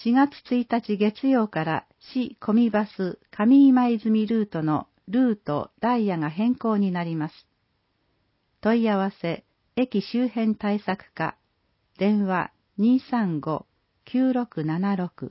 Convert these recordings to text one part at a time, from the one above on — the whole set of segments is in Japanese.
4月1日月曜から市小見バス上今泉ルートのルート・ダイヤが変更になります。問い合わせ、駅周辺対策課、電話 235-9676。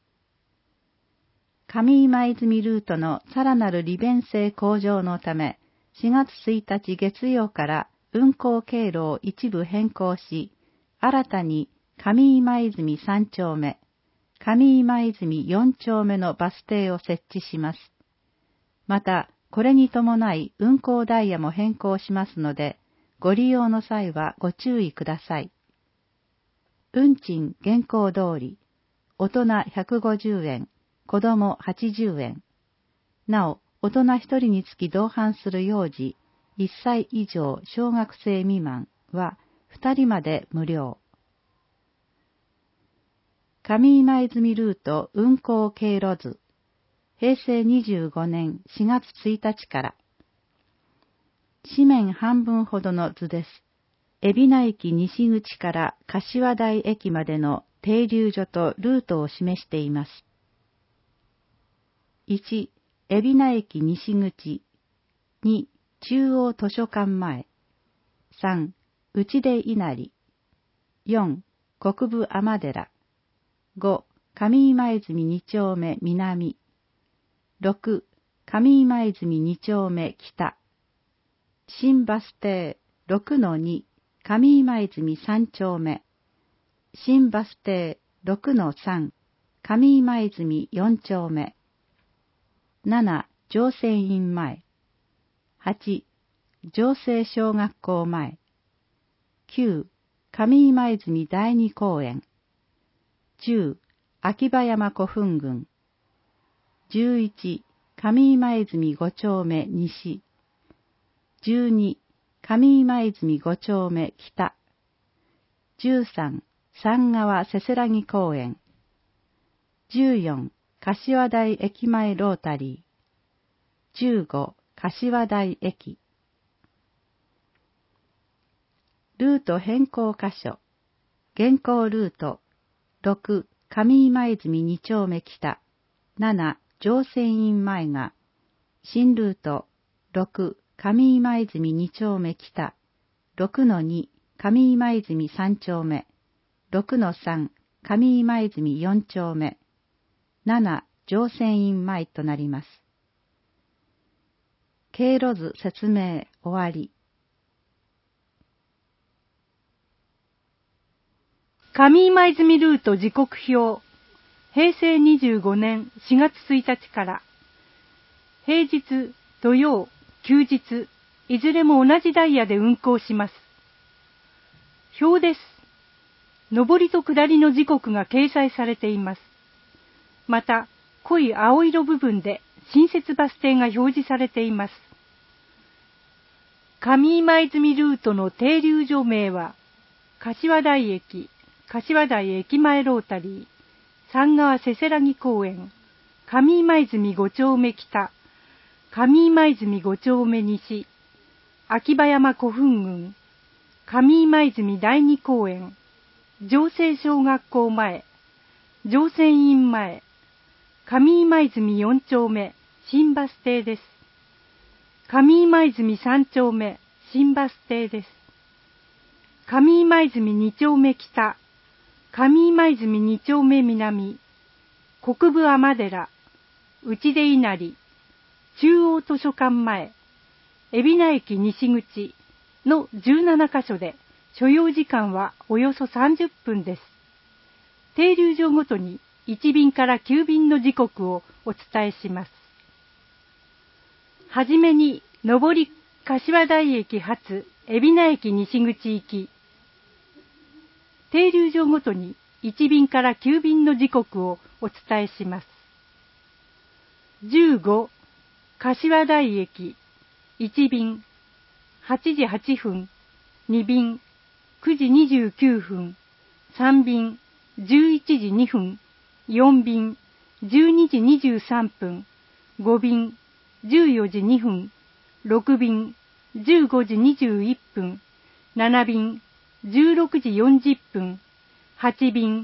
上今泉ルートのさらなる利便性向上のため、4月1日月曜から運行経路を一部変更し、新たに上今泉3丁目、上今泉4丁目のバス停を設置します。また、これに伴い運行ダイヤも変更しますので、ご利用の際はご注意ください。運賃現行通り、大人150円、子供80円。なお、大人1人につき同伴する幼児、1歳以上小学生未満は2人まで無料。上今泉ルート運行経路図、平成25年4月1日から。紙面半分ほどの図です。海老名駅西口から柏台駅までの停留所とルートを示しています。1、海老名駅西口。2、中央図書館前。3、内出稲荷。4、国分尼寺。5、上今泉2丁目南。6、上今泉2丁目北。新バス停 6-2 上今泉3丁目。新バス停 6-3 上今泉4丁目。7、乗船院前。8、乗成小学校前。9、上今泉第二公園。10、秋葉山古墳群。11、上今泉5丁目西。12、上今泉5丁目北。13、三川せせらぎ公園。14、柏台駅前ロータリー。15、柏台駅。ルート変更箇所。現行ルート。6、上今泉2丁目北。7、乗船院前が。新ルート。6、上今泉2丁目北。6-2、上今泉3丁目。6-3、上今泉4丁目。7、乗船院前となります。経路図説明終わり。 上今泉ルート時刻表。平成25年4月1日から。平日、土曜、休日、いずれも同じダイヤで運行します。表です。上りと下りの時刻が掲載されています。また、濃い青色部分で新設バス停が表示されています。上今泉ルートの停留所名は、柏台駅、柏台駅前ロータリー、三川せせらぎ公園、上今泉5丁目北、上今泉5丁目西、秋葉山古墳群、上今泉第二公園、乗成小学校前、乗船院前、上今泉4丁目、新バス停です。上今泉3丁目、新バス停です。上今泉2丁目北、上今泉2丁目南、国分尼寺、内出稲荷、中央図書館前、海老名駅西口の17カ所で、所要時間はおよそ30分です。停留所ごとに1便から9便の時刻をお伝えします。はじめに、上り柏台駅発海老名駅西口行き。停留所ごとに1便から9便の時刻をお伝えします。15、柏台駅、1便、8時8分、2便、9時29分、3便、11時2分、4便、12時23分、5便、14時2分、6便、15時21分、7便、16時40分、8便、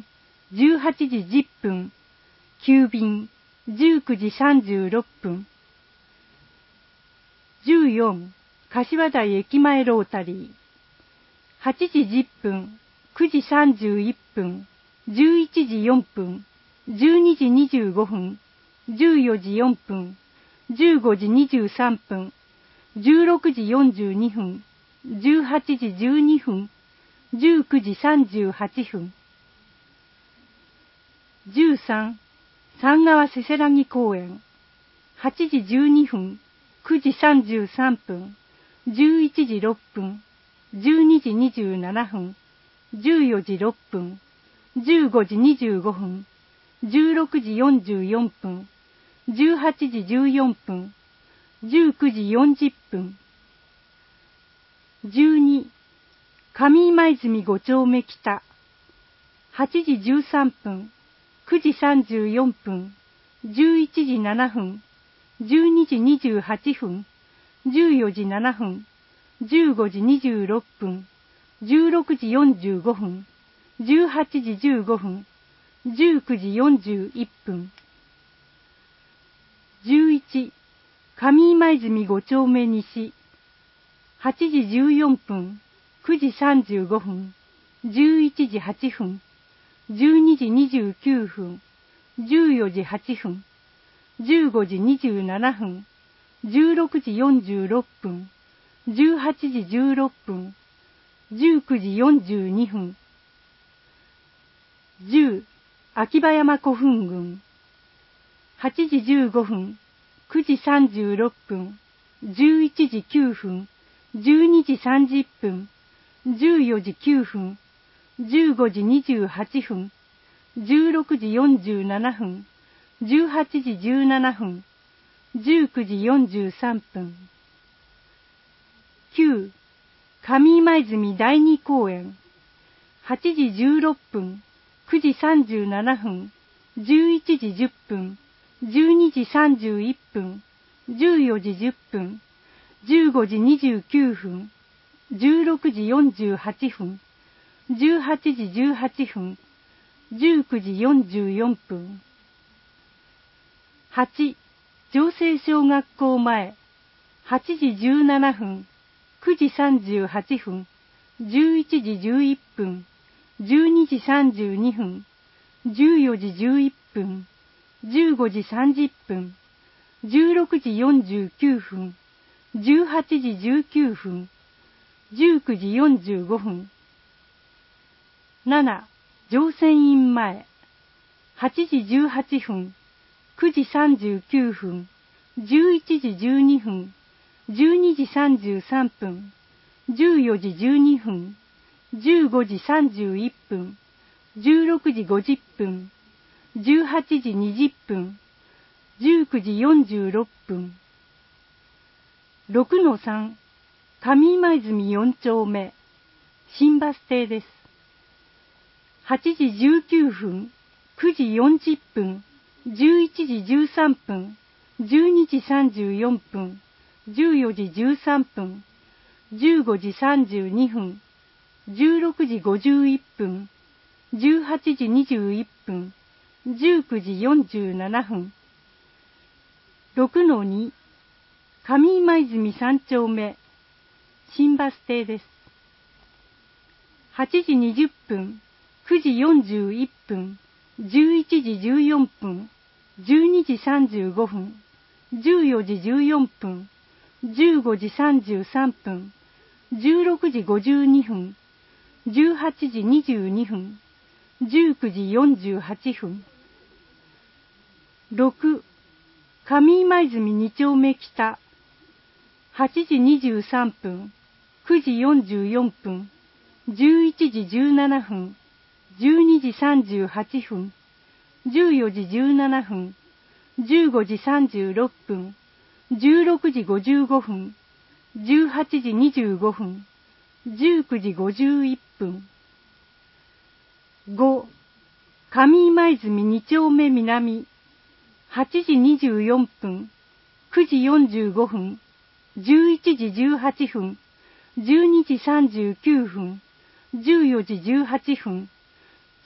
18時10分、急便、19時36分。14、柏台駅前ロータリー。8時10分、9時31分、11時4分、12時25分、14時4分、15時23分、16時42分、18時12分、19時38分。13、三川せせらぎ公園。8時12分、9時33分、11時6分、12時27分、14時6分、15時25分、16時44分、18時14分、19時40分。12、上今泉5丁目北。8時13分、9時34分、11時7分、12時28分、14時7分、15時26分、16時45分、18時15分、19時41分。11、上今泉5丁目西。8時14分、9時35分、11時8分、12時29分、14時8分、15時27分、16時46分、18時16分、19時42分。10、秋葉山古墳群。8時15分、9時36分、11時9分、12時30分、14時9分、15時28分、16時47分、18時17分、19時43分。9、上今泉第二公園。8時16分、9時37分、11時10分、12時31分、14時10分、15時29分、16時48分、18時18分、19時44分。8、城西小学校前。8時17分、9時38分、11時11分、12時32分、14時11分、15時30分、16時49分、18時19分、19時45分。7、乗船院前。8時18分、9時39分、11時12分、12時33分、14時12分、15時31分、16時50分、18時20分、19時46分。6-3、上今泉4丁目、新バス停です。8時19分、9時40分、11時13分、12時34分、14時13分、15時32分、16時51分、18時21分、19時47分。6-2、上今泉3丁目、新バス停です。8時20分、9時41分、11時14分、12時35分、14時14分、15時33分、16時52分、18時22分、19時48分。6、上今泉2丁目北。8時23分、9時44分、11時17分、12時38分、14時17分、15時36分、16時55分、18時25分、19時51分。5、上今泉2丁目南。8時24分、9時45分、11時18分、12時39分、14時18分、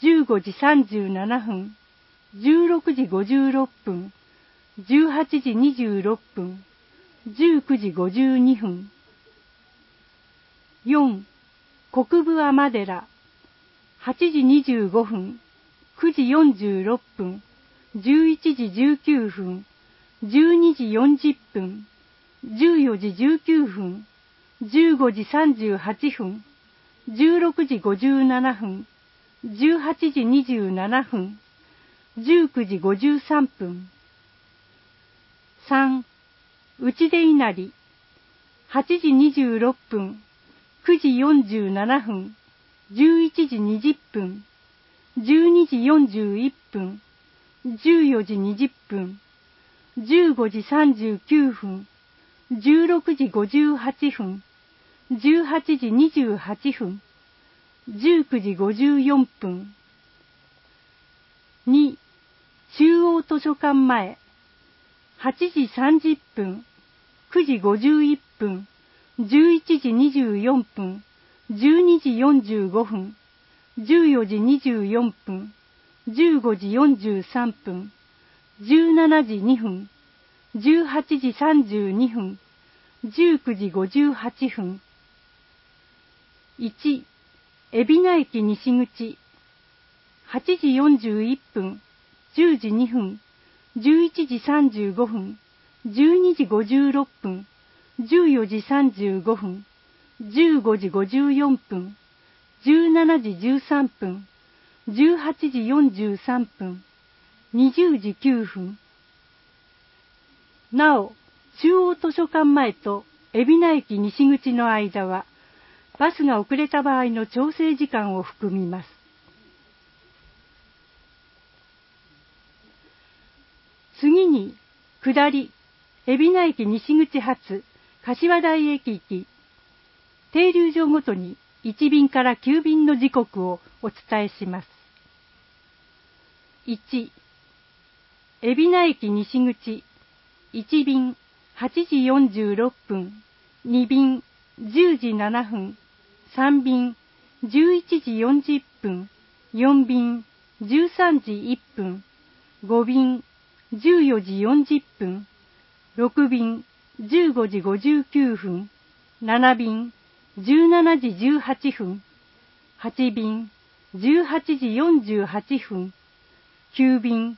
15時37分、16時56分、18時26分、19時52分。4. 国分尼寺、8時25分、9時46分、11時19分、12時40分、14時19分、15時38分、16時57分、18時27分、19時53分。3. 内出稲荷、8時26分、9時47分、11時20分、12時41分、14時20分、15時39分、16時58分、18時28分、19時54分。2. 中央図書館前、8時30分、9時51分、11時24分、12時45分、14時24分、15時43分、17時2分、18時32分、19時58分。1. 海老名駅西口、8時41分、10時2分、11時35分、12時56分、14時35分、15時54分、17時13分、18時43分、20時9分。なお、中央図書館前と海老名駅西口の間は、バスが遅れた場合の調整時間を含みます。次に、下り、海老名駅西口発、柏台駅行き、停留所ごとに1便から9便の時刻をお伝えします。1、海老名駅西口、1便8時46分、2便10時7分、3便11時40分、4便13時1分、5便14時40分、6便15時59分、7便17時18分、8便18時48分、9便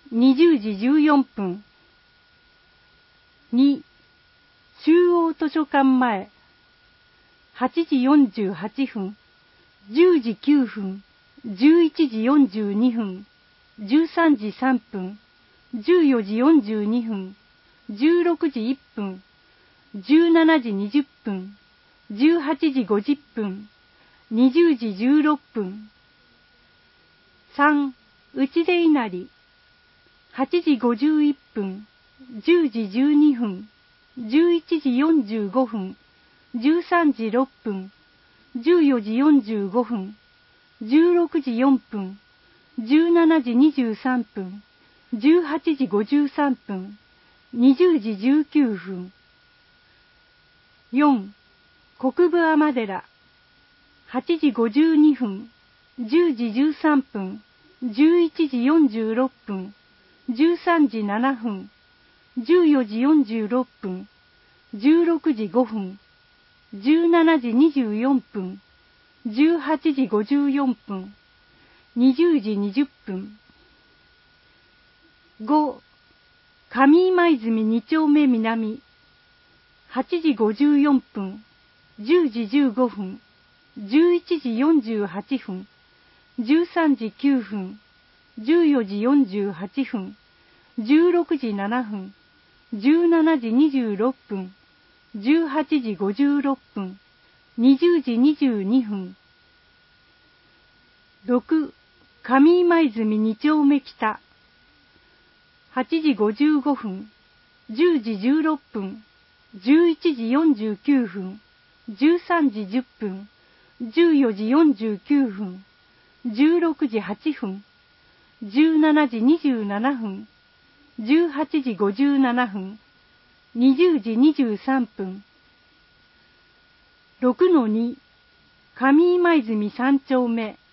20時14分。2. 中央図書館前、8時48分、10時9分、11時42分、13時3分、14時42分、16時1分、17時20分、18時50分、20時16分。3. 内出稲荷、8時51分、10時12分、11時45分、13時6分、14時45分、16時4分、17時23分、18時53分、20時19分。4. 国分尼寺、8時52分、10時13分、11時46分、13時7分、14時46分、16時5分、17時24分、18時54分、20時20分。5. 上今泉2丁目南、8時54分、10時15分、11時48分、13時9分、14時48分、16時7分、17時26分、18時56分、20時22分。6. 上今泉2丁目北、8時55分、10時16分、11時49分、13時10分、14時49分、16時8分、17時27分、18時57分、20時23分。6-2 上今泉3丁目、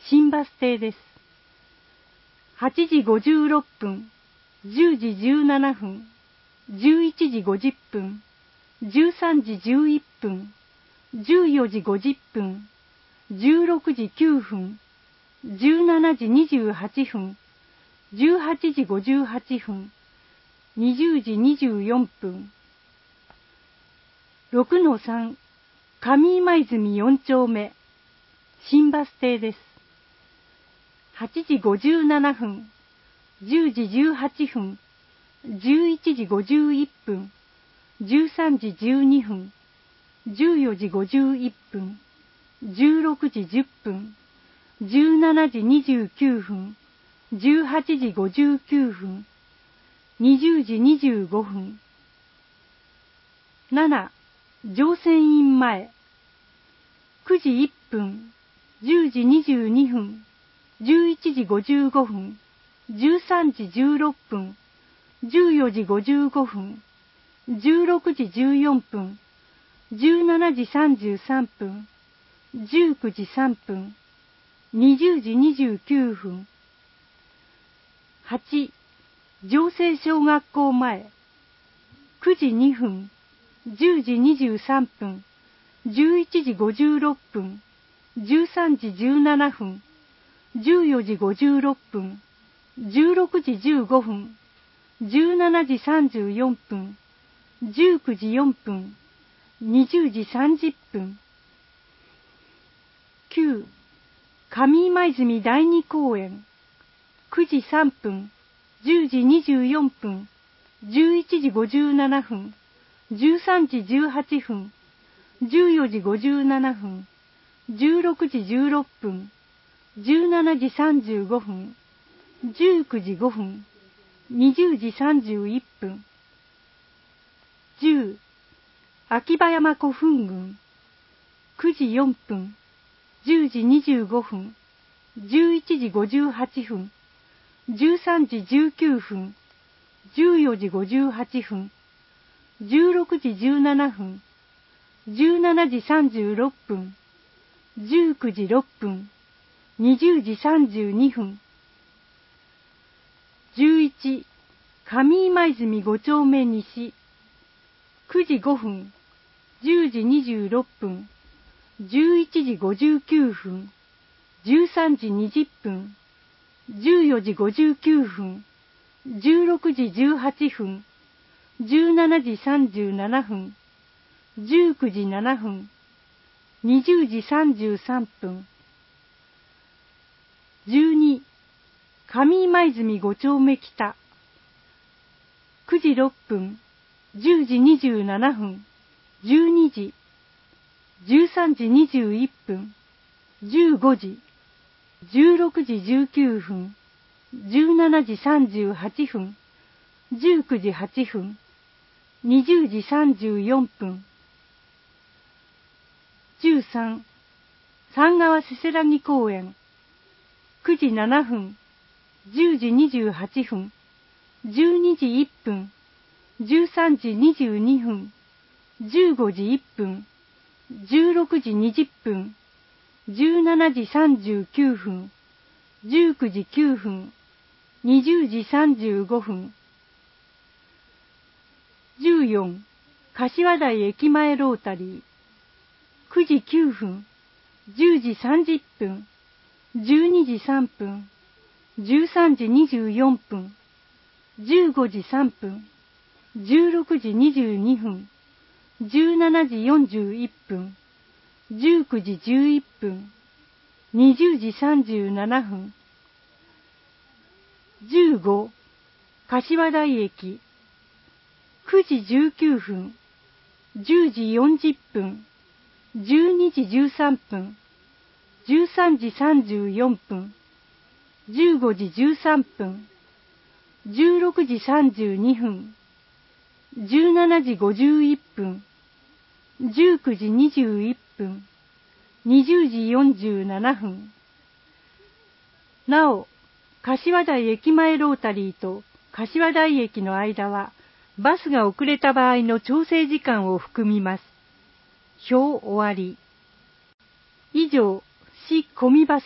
新バス停です。8時56分、10時17分、11時50分、13時11分、14時50分、16時9分、17時28分、18時58分、20時24分。6-3、上今泉4丁目、新バス停です。8時57分、10時18分、11時51分、13時12分、14時51分、16時10分、17時29分、18時59分、20時25分。7、乗船員前、9時1分、10時22分、11時55分、13時16分、14時55分、16時14分、17時33分、19時3分、20時29分。8、城西小学校前、9時2分、10時23分、11時56分、13時17分、14時56分、16時15分、17時34分、19時4分、20時30分。9、上今泉第二公園、9時3分、10時24分、11時57分、13時18分、14時57分、16時16分、17時35分、19時5分、20時31分。10、秋葉山古墳群、9時4分、10時25分、11時58分、13時19分、14時58分、16時17分、17時36分、19時6分、20時32分。11、上今泉5丁目西、9時5分、10時26分、11時59分、13時20分、14時59分、16時18分、17時37分、19時7分、20時33分。12、上今泉5丁目北、9時6分、10時27分、12時、13時21分、15時、16時19分、17時38分、19時8分、20時34分。13、三川せせらぎ公園、9時7分、10時28分、12時1分、13時22分、15時1分、16時20分、17時39分、19時9分、20時35分。14、柏台駅前ロータリー、9時9分、10時30分、12時3分、13時24分、15時3分、16時22分、17時41分、19時11分、20時37分。15、柏台駅、9時19分、10時40分、12時13分、13時34分、15時13分、16時32分、17時51分、19時21分、20時47分。なお、柏台駅前ロータリーと柏台駅の間は、バスが遅れた場合の調整時間を含みます。表終わり。以上、市コミバス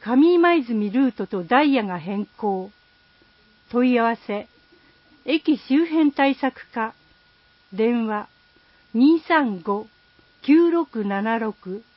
上今泉ルートとダイヤが変更。問い合わせ、駅周辺対策課、電話、235-9676